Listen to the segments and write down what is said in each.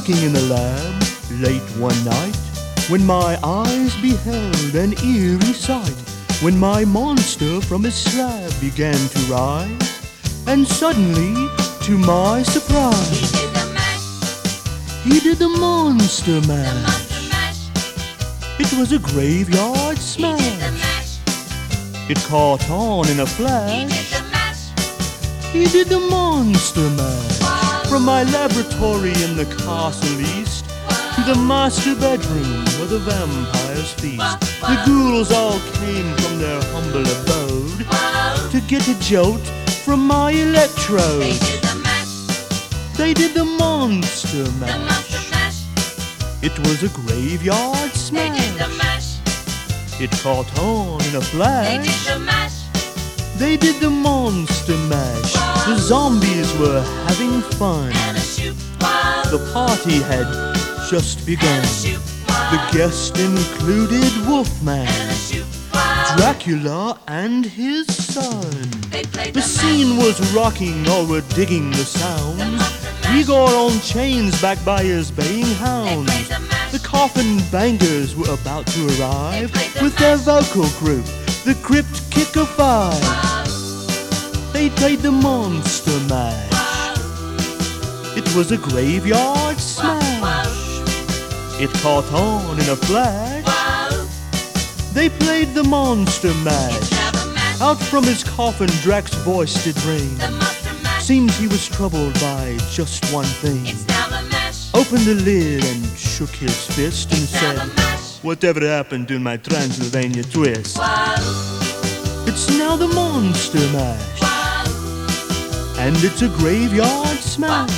working in the lab late one night, when my eyes beheld an eerie sight, when my monster from his slab began to rise, and suddenly, to my surprise, he did the monster mash. It was a graveyard smash. It caught on in a flash. He did the monster mash. From my laboratory in the castle east to the master bedroom where the vampires feast, the ghouls all came from their humble abode to get a jolt from my electrode. They did the monster mash. It was a graveyard smash. It caught on in a flash. They did the monster mash. The zombies were having fun. The party had just begun. The guest included Wolfman, Dracula, and his son. The scene was rocking, all were digging the sounds. Igor on chains backed by his baying hounds. The coffin bangers were about to arrive with their vocal group, the Crypt Kicker Five. They played the monster mash. It was a graveyard smash. It caught on in a flash. They played the monster mash. Out from his coffin Drac's voice did ring. Seems he was troubled by just one thing. Opened the lid and shook his fist and said, "Whatever happened to my Transylvania twist?" It's now the monster mash. And it's a graveyard smash.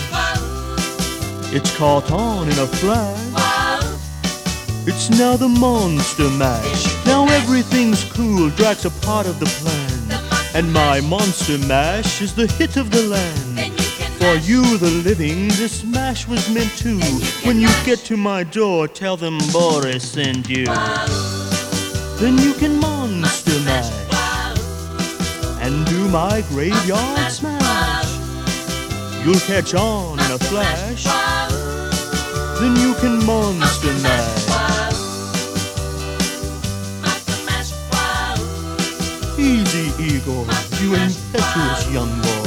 It's caught on in a flash. It's now the monster mash. Now everything's cool, Drac's a part of the plan, and my monster mash is the hit of the land. For you, the living, this mash was meant to. When you get to my door, tell them Boris sent you. Then you can monster mash and do my graveyard smash. You'll catch on in a flash. Then you can monster mash. Easy, Igor, you impetuous young boy.